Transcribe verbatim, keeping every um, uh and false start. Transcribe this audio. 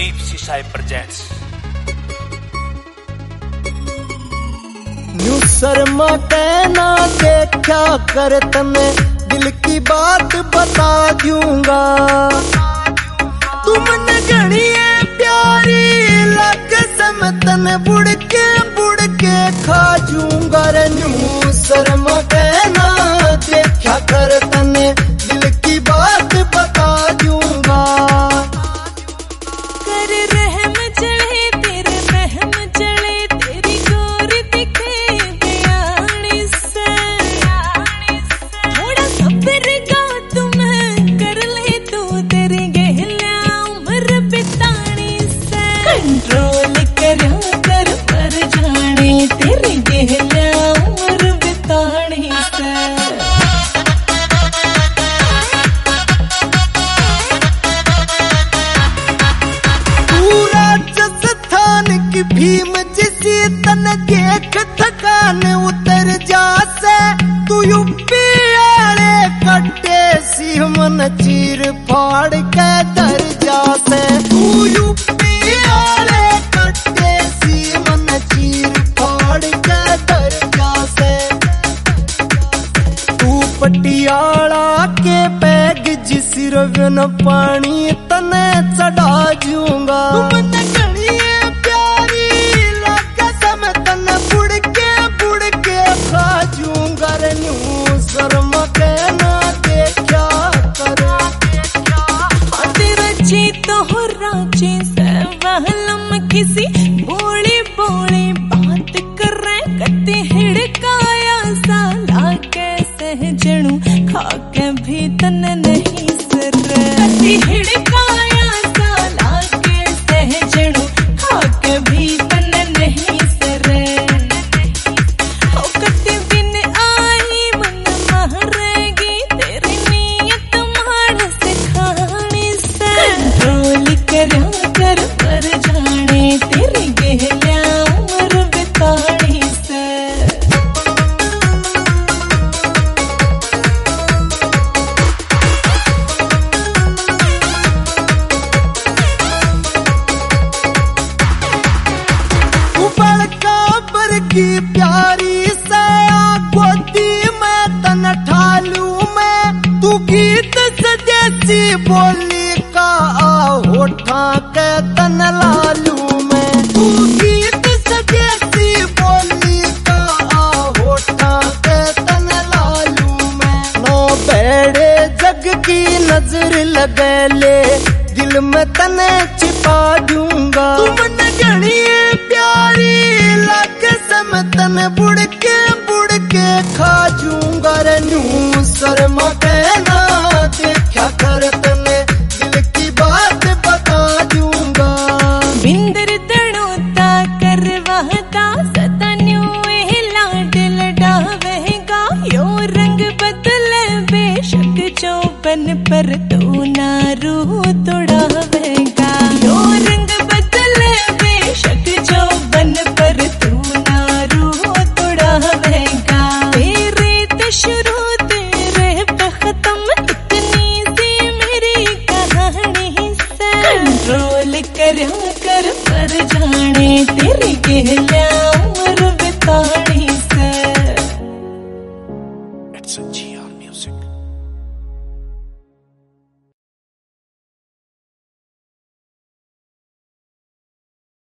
Deep Sisai presents. न्यू शर्मा कहना देखा कर तने दिल की बात बता दूंगा। तुमने घड़ी प्यारी लग सम तने बुड़ के बुड़ के खा जूंगा। रे न्यू शर्मा कहना देखा कर तने दिल की बात बता दूंगा। कर रहम चढ़े तेरे रहम चढ़े तेरी गोरी दिखे बयानी से। थोड़ा सब्र का तुम कर ले तू तेरी गहला उम्र बितानी से। कंट्रोल करा कर पर जाने तेरी गहला उम्र बितानी से। भीम जिसी तन देख थकान उतर जासे। तू यूपी आले कट्टे सी मन चीर फाड़ के दर जासे। तू यूपी आले कट्टे सी मन चीर फाड़ के दर जासे। तू पटियाला के पैग जिसी रवन पानी तने चढ़ा जूंगा। किसी बोली बोली बात कर कते हिड़काया साला कैसे जणू खा के भी तन नहीं सर। कते हिड़काया साला कैसे जणू खा के भी तन नहीं सर। ओ कते दिन आई मन महरेगी तेरी नीयत मार से खानी से। कंट्रोल करा कर पर जाने तेरी गहला उम्र बितानी से। उबड़ काबर की प्यारी से गोदी में तन ठालू में। तू गीत सजेसी बोली का होठा के तन लालू में। तू गीत सजेसी बोली का होठा के तन लालू में। नो बेड़े जग की नजर लगे ले दिल में तने छिपा दूंगा। तुमने घड़ी प्यारी लग सम तने बुड़ के बुड़ के खा जूंगा। रे न्यू शर्मा कहना देखा कर तने दिल की बात बता दूंगा। बिंदर दड़ोता करवाता सदा न्यू लाड लडावेगा। यो रंग बदले बेशक चौबन पर तू ना रूह तोड़ावेगा। यो रंग बदले बेशक चौबन पर तू ना रूह तोड़ावेगा। तेरे ते शुरू तेरे पे खत्म इतनी सी मेरी कहानी से। कंट्रोल करा कर पर जाने तेरी गहला